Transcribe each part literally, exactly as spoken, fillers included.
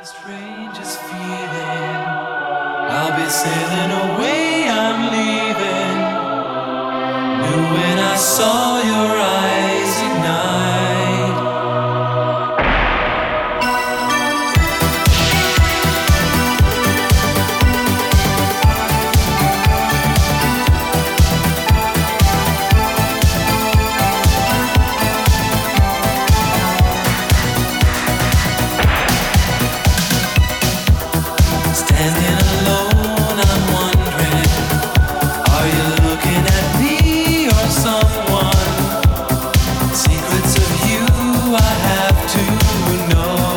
Strangest feeling, I'll be sailing away, I'm leaving. Knew when I saw your eyes ignite. Standing alone, I'm wondering, are you looking at me or someone? Secrets of you I have to know.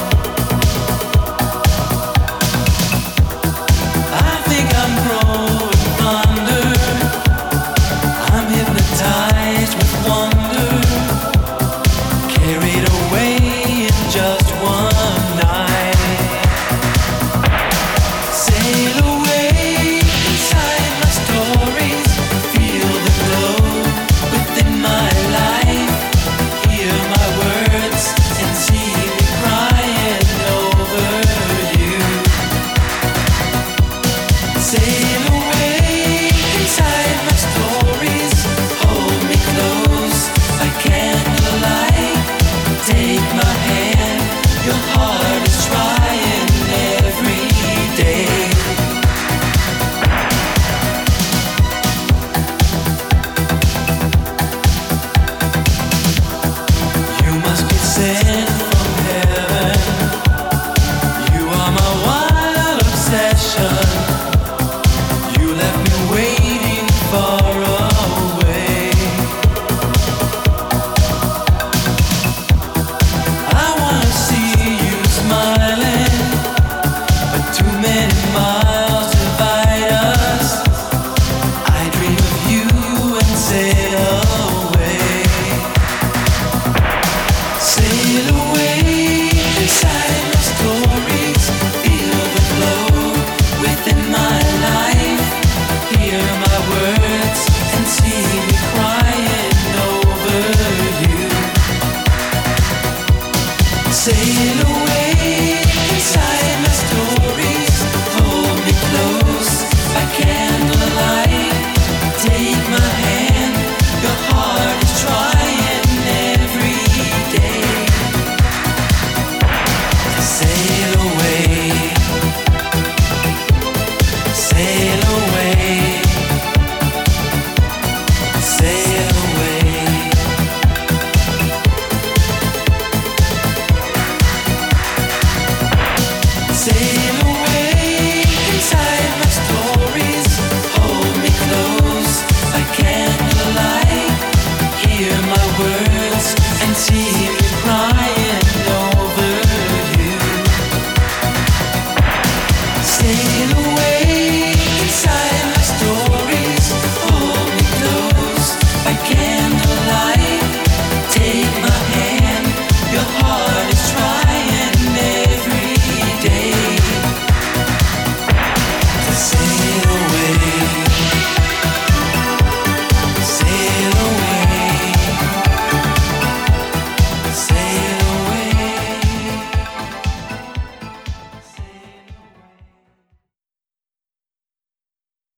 I think I'm growing fonder. I'm hypnotized with wonder, carried away in just one night. Sail away inside my stories, feel the glow within my life, hear my words and see me crying over you. Sail away inside my stories, hold me close like candlelight, take my hand, your heart is trying every day. You must be sent from heaven. You are my wild obsession. You left me waiting far away. I wanna see you smiling, but too many miles divide us. I dream of you and sail away. Sail away inside my stories, feel the glow within my life, hear my words and see me crying over you. Sail away inside my stories, hold me close by candlelight, take my hand, your heart is trying every day to sail away, sail away, sail away. Sail away inside my stories, hold me close by candlelight, hear my words and see me crying over you. Sail away inside my stories, hold me close by candlelight.